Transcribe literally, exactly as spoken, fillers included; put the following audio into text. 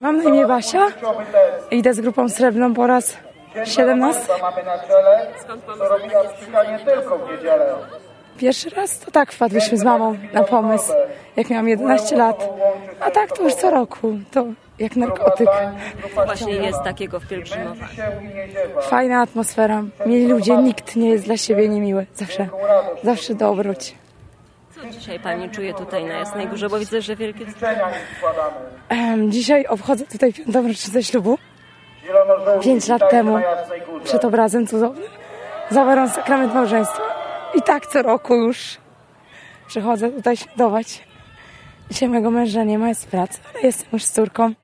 Mam na imię Basia. Idę z grupą Srebrną po raz siedemnasty. Skąd pomysł na takie spotkanie tylko w niedzielę? Pierwszy raz to tak wpadliśmy z mamą na pomysł, jak miałam jedenaście lat. A tak to już co roku, to jak narkotyk. Co właśnie jest takiego w pielgrzymowaniu? Fajna atmosfera, mieli ludzie, nikt nie jest dla siebie niemiły. Zawsze, zawsze dobroć. Co dzisiaj pani czuje tutaj na Jasnej Górze, bo widzę, że wielkie... Ehm, dzisiaj obchodzę tutaj piątą rocznicę ślubu. Pięć lat temu, przed obrazem cudownym, zawarłam sakrament małżeństwa. I tak co roku już przychodzę tutaj świętować. Dzisiaj mojego męża nie ma, jest w pracy, ale jestem już z córką.